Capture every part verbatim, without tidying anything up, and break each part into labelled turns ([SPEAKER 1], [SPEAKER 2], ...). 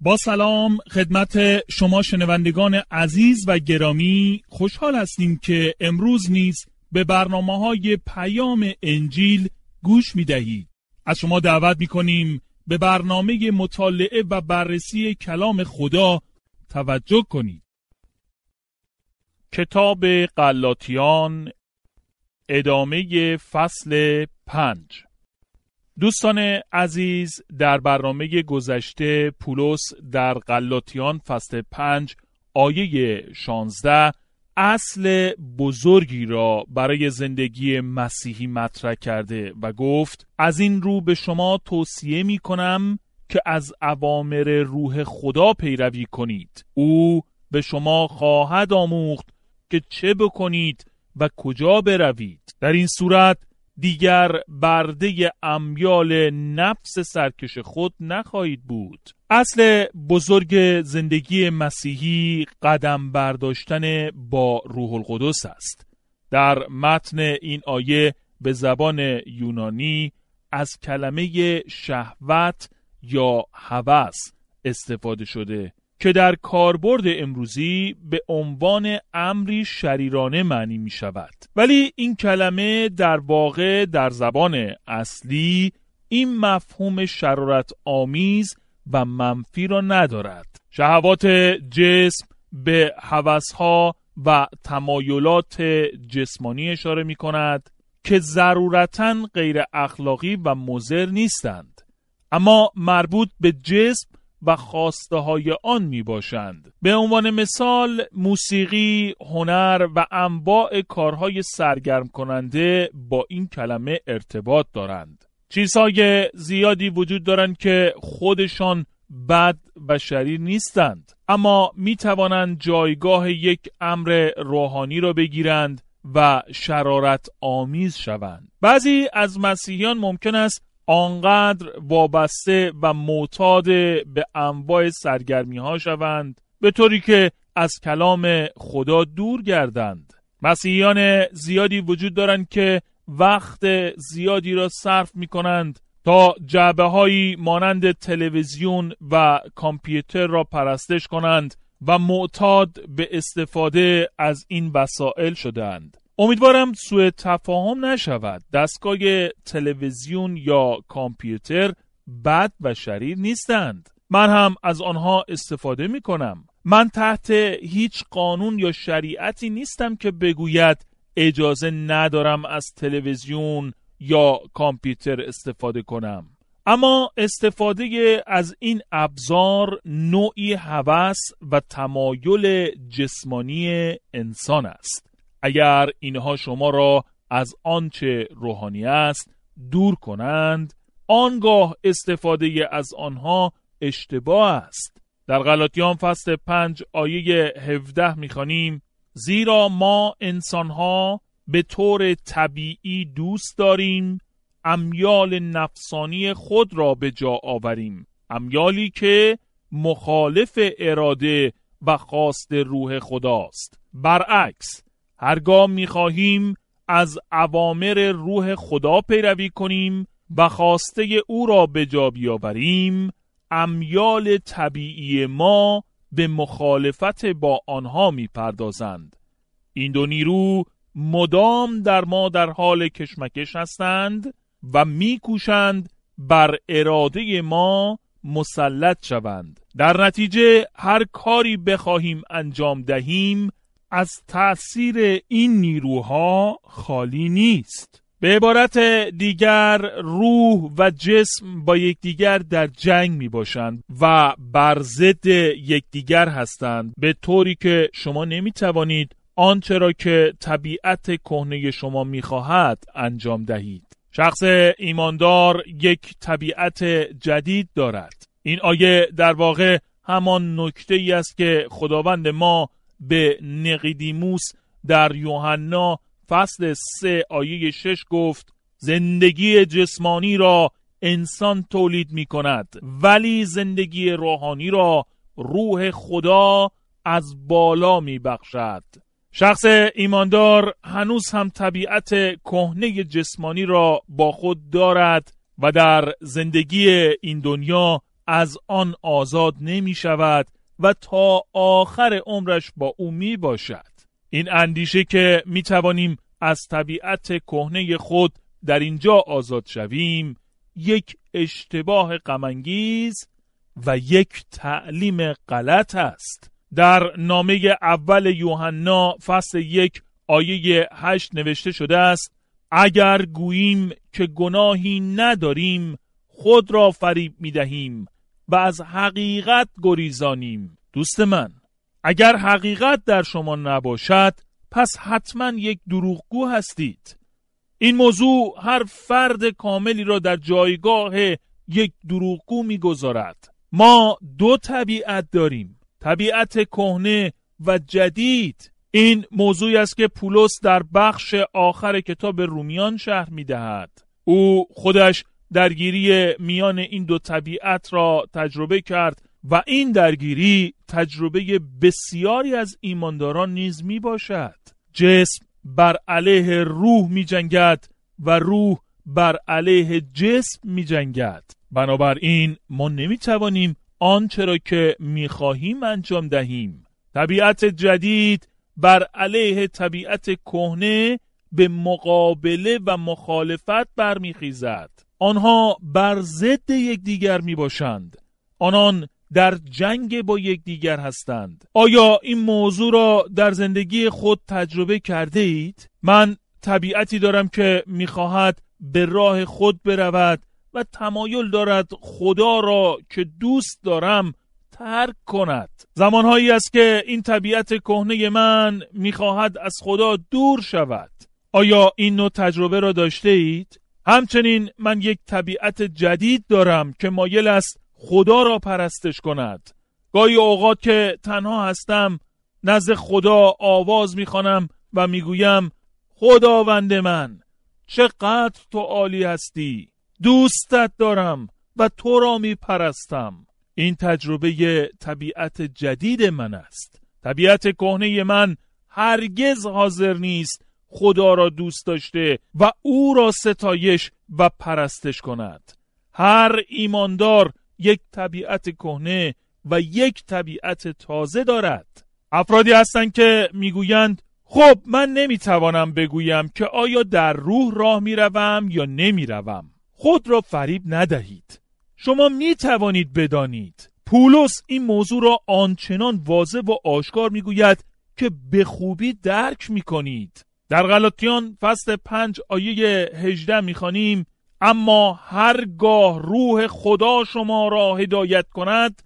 [SPEAKER 1] با سلام خدمت شما شنوندگان عزیز و گرامی، خوشحال هستیم که امروز نیز به برنامه‌های پیام انجیل گوش می‌دهید. از شما دعوت می‌کنیم به برنامه مطالعه و بررسی کلام خدا توجه کنید. کتاب غلاطیان، ادامه فصل پنج. دوستان عزیز، در برنامه گذشته پولس در غلاطیان فصل پنج آیه شانزده اصل بزرگی را برای زندگی مسیحی مطرح کرده و گفت: از این رو به شما توصیه می کنم که از اوامر روح خدا پیروی کنید. او به شما خواهد آموخت که چه بکنید و کجا بروید. در این صورت دیگر برده امیال نفس سرکش خود نخواهید بود. اصل بزرگ زندگی مسیحی قدم برداشتن با روح القدس است. در متن این آیه به زبان یونانی از کلمه شهوت یا هوس استفاده شده که در کاربرد امروزی به عنوان امری شریرانه معنی می شود. ولی این کلمه در واقع در زبان اصلی این مفهوم شرارت آمیز و منفی را ندارد. شهوات جسم به هوس‌ها و تمایلات جسمانی اشاره می کند که ضرورتاً غیر اخلاقی و مضر نیستند، اما مربوط به جسم و خواسته های آن می باشند. به عنوان مثال موسیقی، هنر و انواع کارهای سرگرم کننده با این کلمه ارتباط دارند. چیزهای زیادی وجود دارند که خودشان بد و شریر نیستند، اما می توانند جایگاه یک امر روحانی را بگیرند و شرارت آمیز شوند. بعضی از مسیحیان ممکن است آنقدر وابسته و معتاد به انواع سرگرمی ها شوند به طوری که از کلام خدا دور گردند. مسیحیان زیادی وجود دارند که وقت زیادی را صرف می کنند تا جعبه هایی مانند تلویزیون و کامپیوتر را پرستش کنند و معتاد به استفاده از این وسایل شدند. امیدوارم سوء تفاهم نشود. دستگاه تلویزیون یا کامپیوتر بد و شریر نیستند. من هم از آنها استفاده می کنم. من تحت هیچ قانون یا شریعتی نیستم که بگوید اجازه ندارم از تلویزیون یا کامپیوتر استفاده کنم. اما استفاده از این ابزار نوعی هوس و تمایل جسمانی انسان است. اگر اینها شما را از آنچه روحانی است دور کنند، آنگاه استفاده از آنها اشتباه است. در غلاطیان فصل پنج آیه هفده می‌خوانیم: زیرا ما انسان‌ها به طور طبیعی دوست داریم امیال نفسانی خود را به جا آوریم، امیالی که مخالف اراده و خواست روح خداست. برعکس، هرگاه می‌خواهیم از اوامر روح خدا پیروی کنیم و خواسته او را به جا بیاوریم، امیال طبیعی ما به مخالفت با آنها می‌پردازند. این دو نیرو مدام در ما در حال کشمکش هستند و می‌کوشند بر اراده ما مسلط شوند. در نتیجه هر کاری بخواهیم انجام دهیم از تأثیر این نیروها خالی نیست. به عبارت دیگر، روح و جسم با یکدیگر در جنگ می باشند و بر ضد یکدیگر هستند، به طوری که شما نمی توانید آنچه را که طبیعت کهنه شما می خواهد انجام دهید. شخص ایماندار یک طبیعت جدید دارد. این آیه در واقع همان نکته ای است که خداوند ما به نیقودیموس در یوحنا فصل سه آیه شش گفت: زندگی جسمانی را انسان تولید می کند، ولی زندگی روحانی را روح خدا از بالا می بخشد. شخص ایماندار هنوز هم طبیعت کهنه جسمانی را با خود دارد و در زندگی این دنیا از آن آزاد نمی شود و تا آخر عمرش با او می باشد. این اندیشه که می توانیم از طبیعت کهنه خود در اینجا آزاد شویم یک اشتباه غم‌انگیز و یک تعلیم غلط است. در نامه اول یوحنا فصل یک آیه هشت نوشته شده است: اگر گوییم که گناهی نداریم خود را فریب می دهیم و از حقیقت گریزانیم. دوست من، اگر حقیقت در شما نباشد پس حتما یک دروغگو هستید. این موضوع هر فرد کاملی را در جایگاه یک دروغگو می‌گذارد. ما دو طبیعت داریم، طبیعت کهنه و جدید. این موضوعی است که پولس در بخش آخر کتاب رومیان شرح می‌دهد. او خودش درگیری میان این دو طبیعت را تجربه کرد و این درگیری تجربه بسیاری از ایمانداران نیز می باشد. جسم بر علیه روح می جنگد و روح بر علیه جسم می جنگد. بنابراین ما نمی توانیم آنچه را که می خواهیم انجام دهیم. طبیعت جدید بر علیه طبیعت کهنه به مقابله و مخالفت برمیخیزد. آنها بر ضد یکدیگر می باشند. آنان در جنگ با یکدیگر هستند. آیا این موضوع را در زندگی خود تجربه کرده اید؟ من طبیعتی دارم که می‌خواهد به راه خود برود و تمایل دارد خدا را که دوست دارم ترک کند. زمانهایی است که این طبیعت کهنه من می‌خواهد از خدا دور شود. آیا این نوع تجربه را داشته اید؟ همچنین من یک طبیعت جدید دارم که مایل است خدا را پرستش کند. گاهی اوقات که تنها هستم نزد خدا آواز میخوانم و میگویم: خداوند من، چقدر تو عالی هستی، دوستت دارم و تو را میپرستم. این تجربه طبیعت جدید من است. طبیعت کهنه من هرگز حاضر نیست خدا را دوست داشته و او را ستایش و پرستش کند. هر ایماندار یک طبیعت کهنه و یک طبیعت تازه دارد. افرادی هستند که میگویند: خب من نمیتوانم بگویم که آیا در روح راه میروم یا نمیروم. خود را فریب ندهید. شما میتوانید بدانید. پولس این موضوع را آنچنان واضح و آشکار میگوید که به خوبی درک میکنید. در غلاطیان فصل پنج آیه هجده میخوانیم: اما هرگاه روح خدا شما را هدایت کند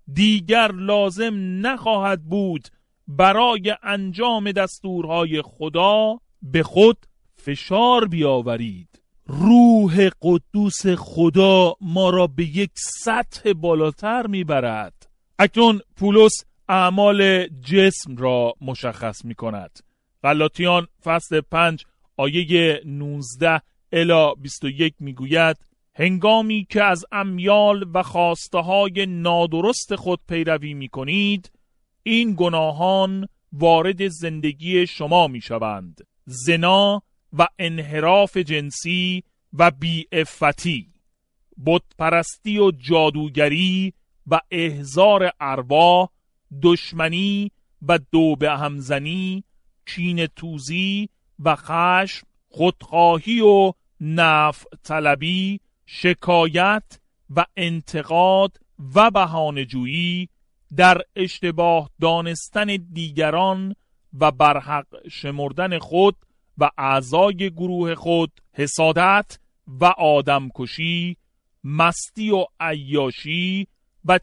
[SPEAKER 1] دیگر لازم نخواهد بود برای انجام دستورهای خدا به خود فشار بیاورید. روح قدوس خدا ما را به یک سطح بالاتر میبرد. اکنون پولس اعمال جسم را مشخص می کند. غلاطیان فصل پنج آیه نوزده الی بیست و یک میگوید: هنگامی که از امیال و خواسته های نادرست خود پیروی می کنید این گناهان وارد زندگی شما می شوند: زنا و انحراف جنسی و بی‌عفتی، بت پرستی و جادوگری و احضار ارواح، دشمنی و دو به همزنی، کینه توزی و خشم، خودخواهی و نفع طلبی، شکایت و انتقاد و بهانه‌جویی، در اشتباه دانستن دیگران و برحق شمردن خود و اعضای گروه خود، حسادت و آدمکشی، مستی و عیاشی و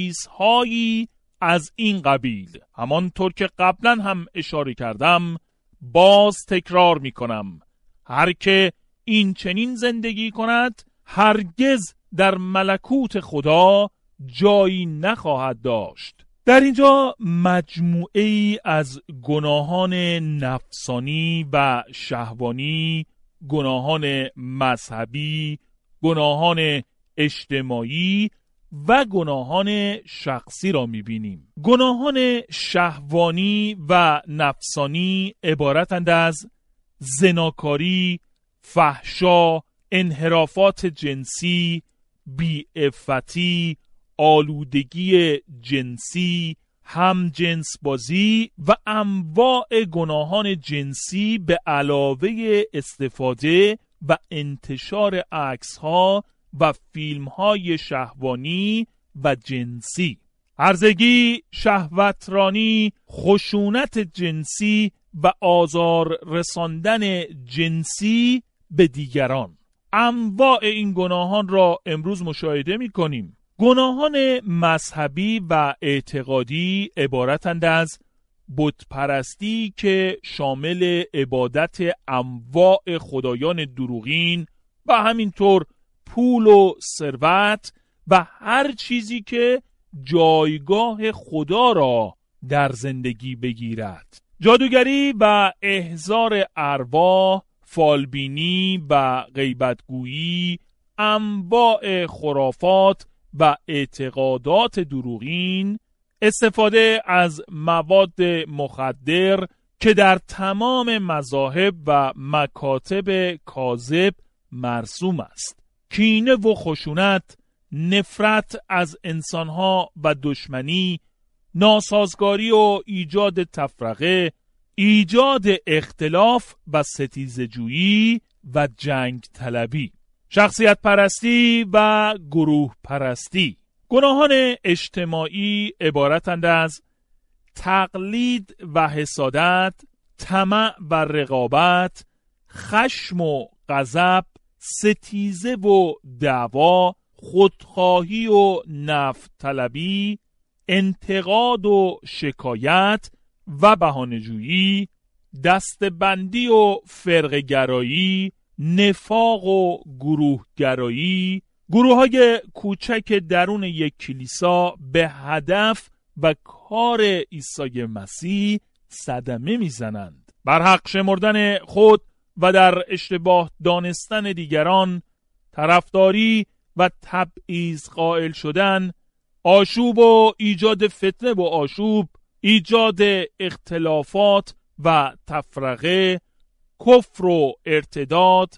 [SPEAKER 1] چیزهایی از این قبیل. همانطور که قبلا هم اشاره کردم باز تکرار می کنم: هر که این چنین زندگی کند هرگز در ملکوت خدا جایی نخواهد داشت. در اینجا مجموعه ای از گناهان نفسانی و شهوانی، گناهان مذهبی، گناهان اجتماعی و گناهان شخصی را می‌بینیم. گناهان شهوانی و نفسانی عبارتند از زناکاری، فحشا، انحرافات جنسی، بی‌عفتی، آلودگی جنسی، هم جنس بازی و انواع گناهان جنسی به علاوه استفاده و انتشار عکس‌ها و فیلم‌های شهوانی و جنسی، هرزگی، شهوترانی، خشونت جنسی و آزار رساندن جنسی به دیگران. انواع این گناهان را امروز مشاهده می‌کنیم. گناهان مذهبی و اعتقادی عبارتند از بتپرستی که شامل عبادت انواع خدایان دروغین و همینطور پول و ثروت و هر چیزی که جایگاه خدا را در زندگی بگیرد، جادوگری و احضار ارواح، فالبینی و غیبتگویی، انواع خرافات و اعتقادات دروغین، استفاده از مواد مخدر که در تمام مذاهب و مکاتب کاذب مرسوم است، کینه و خشونت، نفرت از انسانها و دشمنی، ناسازگاری و ایجاد تفرقه، ایجاد اختلاف و ستیزه‌جویی و جنگ طلبی، شخصیت پرستی و گروه پرستی. گناهان اجتماعی عبارتند از تقلید و حسادت، طمع و رقابت، خشم و غضب، ستیزه و دعوا، خودخواهی و نفع طلبی، انتقاد و شکایت و بهانه‌جویی، دستبندی و فرقه‌گرایی، نفاق و گروهگرایی، گروه‌های کوچک درون یک کلیسا به هدف و کار عیسی مسیح صدمه میزنند. بر حق شمردن خود و در اشتباه دانستن دیگران، طرفداری و تبعیض قائل شدن، آشوب و ایجاد فتنه و آشوب، ایجاد اختلافات و تفرقه، کفر و ارتداد،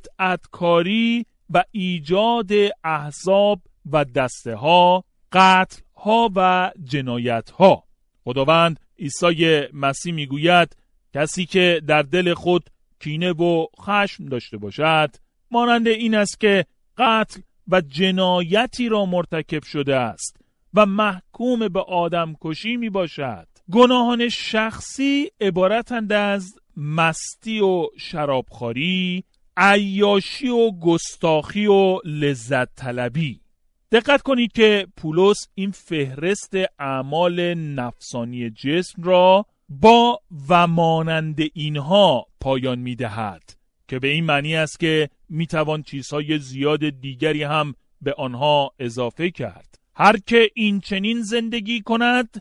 [SPEAKER 1] بدعتکاری و ایجاد احزاب و دسته ها، قتل ها و جنایت ها. خداوند عیسی مسیح میگوید کسی که در دل خود کینه و خشم داشته باشد مانند این است که قتل و جنایتی را مرتکب شده است و محکوم به آدم کشی می باشد. گناهان شخصی عبارتند از مستی و شرابخواری، عیاشی و گستاخی و لذت طلبی. دقت کنید که پولس این فهرست اعمال نفسانی جسم را با و مانند اینها پایان می دهد که به این معنی است که می توان چیزهای زیاد دیگری هم به آنها اضافه کرد. هر که این چنین زندگی کند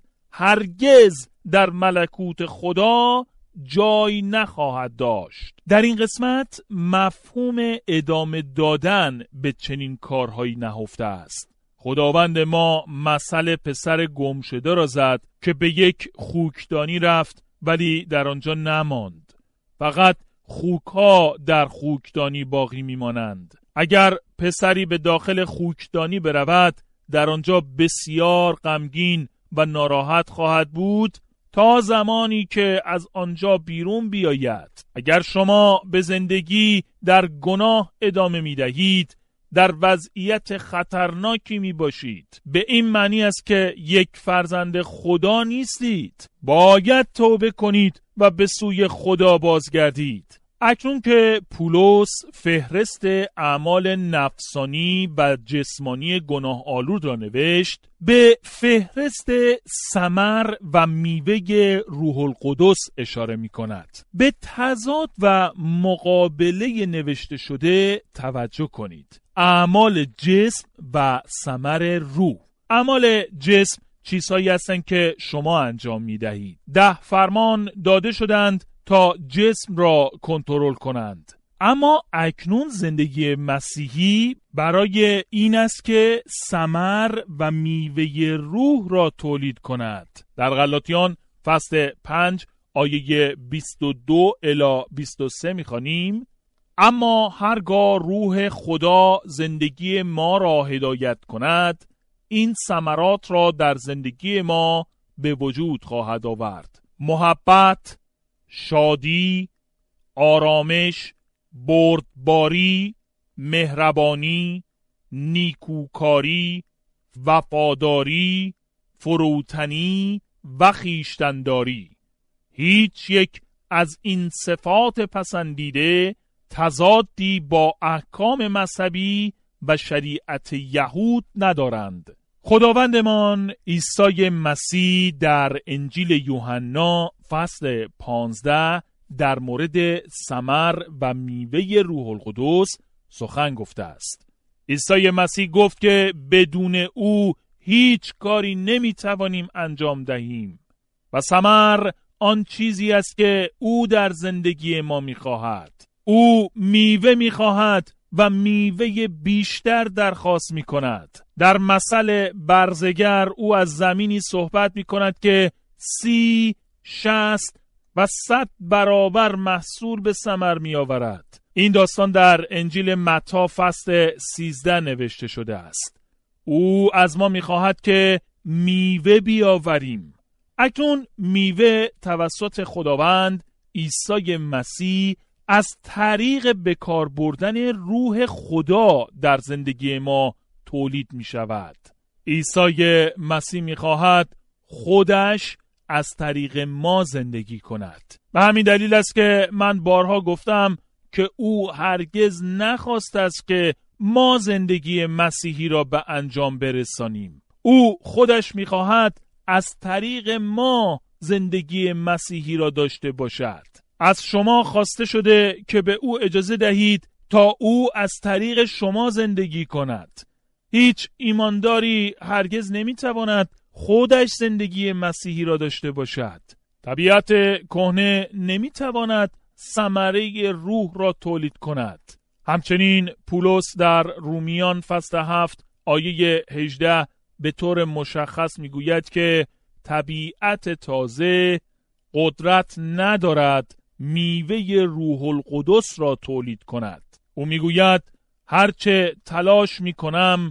[SPEAKER 1] هرگز در ملکوت خدا جای نخواهد داشت. در این قسمت مفهوم ادامه دادن به چنین کارهایی نهفته است. خداوند ما مثل پسر گمشده را زد که به یک خوکدانی رفت ولی در آنجا نماند. فقط خوک‌ها در خوکدانی باقی میمانند. اگر پسری به داخل خوکدانی برود در آنجا بسیار غمگین و ناراحت خواهد بود تا زمانی که از آنجا بیرون بیاید. اگر شما به زندگی در گناه ادامه می دهید در وضعیت خطرناکی می باشید. به این معنی است که یک فرزند خدا نیستید. باید توبه کنید و به سوی خدا بازگردید. اکنون که پولس فهرست اعمال نفسانی و جسمانی گناه آلود را نوشت، به فهرست ثمر و میوه روح القدس اشاره می کند. به تضاد و مقابله نوشته شده توجه کنید. اعمال جسم و ثمر روح. اعمال جسم چیزهایی هستند که شما انجام می دهید. ده فرمان داده شدند تا جسم را کنترل کنند. اما اکنون زندگی مسیحی برای این است که ثمر و میوه روح را تولید کند. در غلاطیان فصل پنج آیه بیست و دو الی بیست و سه می‌خوانیم: اما هرگاه روح خدا زندگی ما را هدایت کند این ثمرات را در زندگی ما به وجود خواهد آورد. محبت، شادی، آرامش، بردباری، مهربانی، نیکوکاری، وفاداری، فروتنی و خویشتن‌داری. هیچ یک از این صفات پسندیده تضادی با احکام مذهبی و شریعت یهود ندارند. خداوندمان عیسی مسیح در انجیل یوحنا فصل پانزده در مورد ثمر و میوه روح القدس سخن گفته است. عیسی مسیح گفت که بدون او هیچ کاری نمیتوانیم انجام دهیم و ثمر آن چیزی است که او در زندگی ما میخواهد. او میوه میخواهد و میوه بیشتر درخواست میکند. در مثل برزگر او از زمینی صحبت میکند که سی، شصت و صد برابر محصول به ثمر میآورد. این داستان در انجیل متی فصل سیزده نوشته شده است. او از ما میخواهد که میوه بیاوریم. اکنون میوه توسط خداوند عیسی مسیح از طریق بکار بردن روح خدا در زندگی ما تولید می شود. عیسی مسیح می خواهد خودش از طریق ما زندگی کند. به همین دلیل است که من بارها گفتم که او هرگز نخواست است که ما زندگی مسیحی را به انجام برسانیم. او خودش می خواهد از طریق ما زندگی مسیحی را داشته باشد. از شما خواسته شده که به او اجازه دهید تا او از طریق شما زندگی کند. هیچ ایمانداری هرگز نمیتواند خودش زندگی مسیحی را داشته باشد. طبیعت کهنه نمیتواند ثمره روح را تولید کند. همچنین پولس در رومیان فصل هفت آیه هجده به طور مشخص میگوید که طبیعت تازه قدرت ندارد میوه روح القدس را تولید کند. او میگوید هرچه تلاش میکنم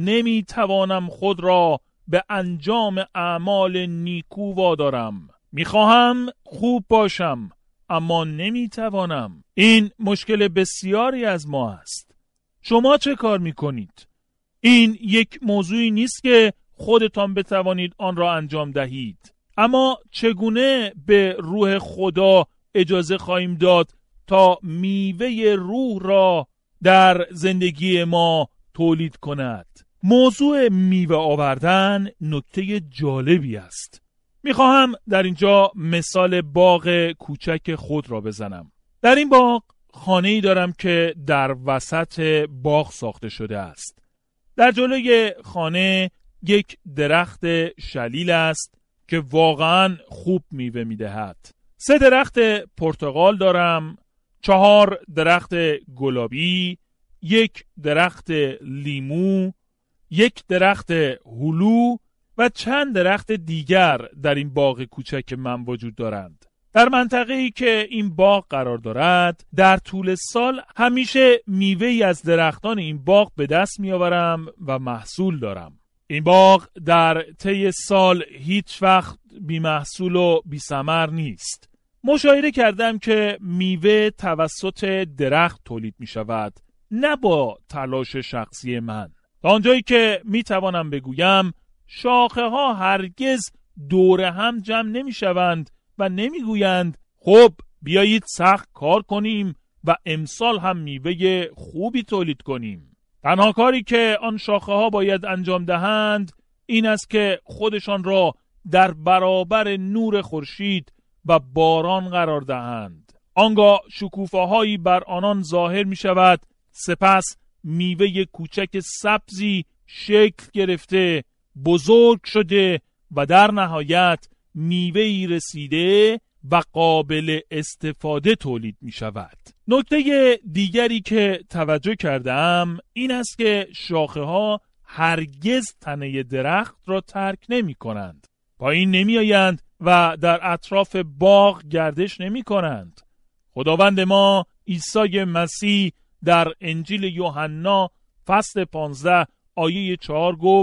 [SPEAKER 1] نمیتوانم خود را به انجام اعمال نیکو وادارم. میخواهم خوب باشم اما نمیتوانم. این مشکل بسیاری از ما است. شما چه کار میکنید؟ این یک موضوعی نیست که خودتان بتوانید آن را انجام دهید. اما چگونه به روح خدا اجازه خواهیم داد تا میوه روح را در زندگی ما تولید کند؟ موضوع میوه آوردن نکته جالبی است. میخواهم در اینجا مثال باغ کوچک خود را بزنم. در این باغ خانه‌ای دارم که در وسط باغ ساخته شده است. در جلوی خانه یک درخت شلیل است که واقعا خوب میوه میدهد. سه درخت پرتقال دارم، چهار درخت گلابی، یک درخت لیمو، یک درخت هلو و چند درخت دیگر در این باغ کوچک من وجود دارند. در منطقه‌ای که این باغ قرار دارد در طول سال همیشه میوه‌ای از درختان این باغ به دست میآورم و محصول دارم. این باغ در طی سال هیچ وقت بی محصول و بی ثمر نیست. مشاهده کردم که میوه توسط درخت تولید می شود، نه با تلاش شخصی من. تا آنجایی که می توانم بگویم شاخه ها هرگز دور هم جمع نمی شوند و نمی گویند خب بیایید سخت کار کنیم و امسال هم میوه خوبی تولید کنیم. تنها کاری که آن شاخه ها باید انجام دهند این است که خودشان را در برابر نور خورشید و باران قرار دهند. آنگاه شکوفه‌هایی بر آنان ظاهر می شود، سپس میوه کوچک سبزی شکل گرفته، بزرگ شده و در نهایت میوه‌ای رسیده و قابل استفاده تولید می شود. نکته دیگری که توجه کردم این است که شاخه ها هرگز تنه درخت را ترک نمی کنند. پایین نمی آیند و در اطراف باغ گردش نمی کنند. خداوند ما عیسی مسیح در انجیل یوحنا فصل پانزده آیه چهار گفت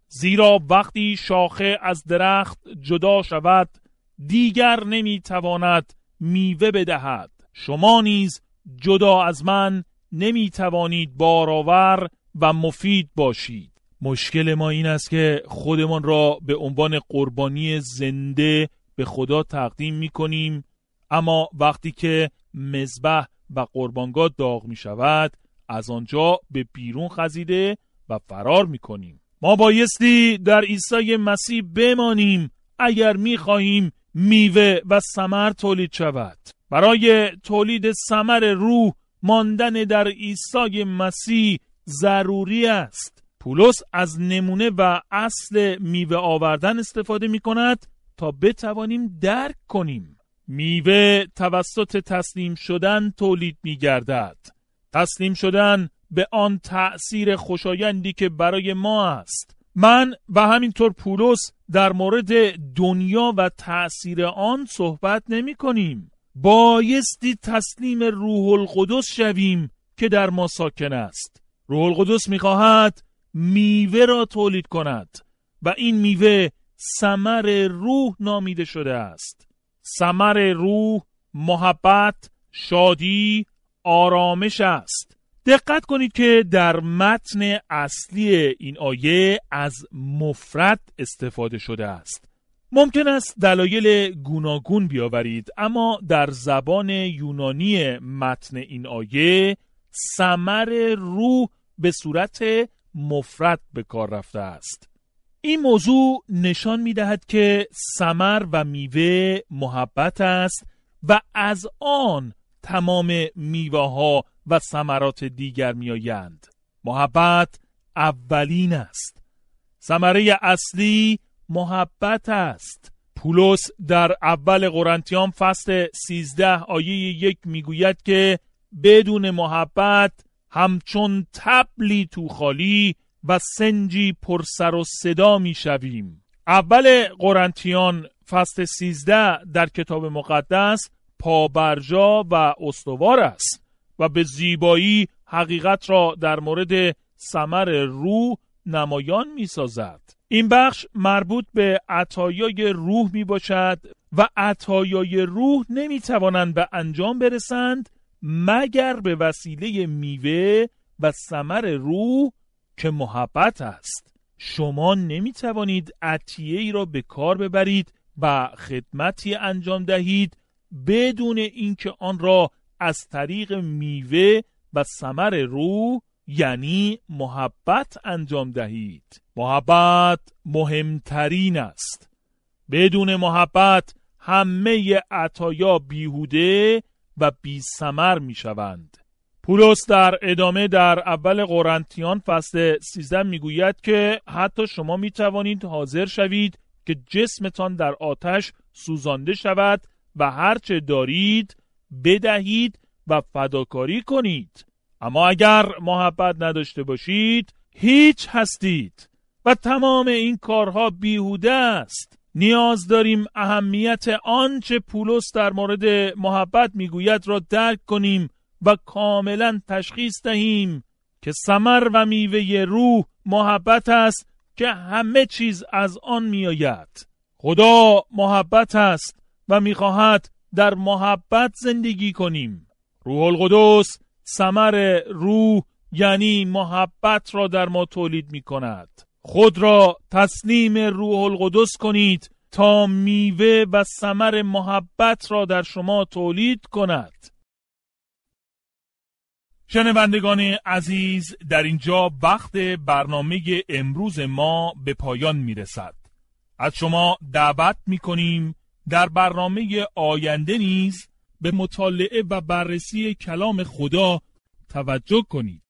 [SPEAKER 1] زیرا وقتی شاخه از درخت جدا شود دیگر نمیتواند میوه بدهد. شما نیز جدا از من نمیتوانید بارآور و مفید باشید. مشکل ما این است که خودمان را به عنوان قربانی زنده به خدا تقدیم میکنیم، اما وقتی که مذبح و قربانگاه داغ می شود از آنجا به بیرون خزیده و فرار می کنیم. ما بایستی در عیسی مسیح بمانیم اگر می خواهیم میوه و ثمر تولید شود. برای تولید ثمر روح ماندن در عیسی مسیح ضروری است. پولس از نمونه و اصل میوه آوردن استفاده می کند تا بتوانیم درک کنیم. میوه توسط تسلیم شدن تولید می گردد. تسلیم شدن به آن تأثیر خوشایندی که برای ما است. من و همینطور پولس در مورد دنیا و تأثیر آن صحبت نمی کنیم. بایستی تسلیم روح القدس شویم که در ما ساکن است. روح القدس می خواهد میوه را تولید کند و این میوه ثمر روح نامیده شده است. ثمر روح محبت، شادی، آرامش است. دقت کنید که در متن اصلی این آیه از مفرد استفاده شده است. ممکن است دلایل گوناگون بیاورید، اما در زبان یونانی متن این آیه ثمر روح به صورت مفرد به کار رفته است. این موضوع نشان می دهد که ثمر و میوه محبت است و از آن تمام میوه ها و ثمرات دیگر می آیند. محبت اولین است. ثمره اصلی محبت است. پولس در اول قرنتیان فصل سیزده آیه یک می گوید که بدون محبت همچون طبلی تو خالی و سنجی پر سر و صدا می شویم. اول قرنتیان فصل سیزده در کتاب مقدس پابرجا و استوار است و به زیبایی حقیقت را در مورد ثمر روح نمایان می سازد. این بخش مربوط به عطایای روح می باشد و عطایای روح نمی توانند به انجام برسند مگر به وسیله میوه و ثمر روح که محبت است. شما نمی توانید عطیه ای را به کار ببرید و خدمتی انجام دهید بدون اینکه آن را از طریق میوه و ثمر روح یعنی محبت انجام دهید. محبت مهمترین است. بدون محبت همه عطایا بیهوده و بی ثمر می شوند. پولس در ادامه در اول قرنتیان فصل سیزده می گوید که حتی شما می توانید حاضر شوید که جسمتان در آتش سوزانده شود و هرچه دارید بدهید و فداکاری کنید. اما اگر محبت نداشته باشید هیچ هستید و تمام این کارها بیهوده است. نیاز داریم اهمیت آنچه پولس در مورد محبت میگوید را درک کنیم و کاملا تشخیص دهیم که ثمر و میوه روح محبت است که همه چیز از آن میآید. خدا محبت است و میخواهد در محبت زندگی کنیم. روح القدس ثمر روح یعنی محبت را در ما تولید می کند. خود را تسلیم روح القدس کنید تا میوه و ثمر محبت را در شما تولید کند. شنوندگان عزیز، در اینجا وقت برنامه امروز ما به پایان می رسد. از شما دعوت می کنیم در برنامه آینده نیز به مطالعه و بررسی کلام خدا توجه کنید.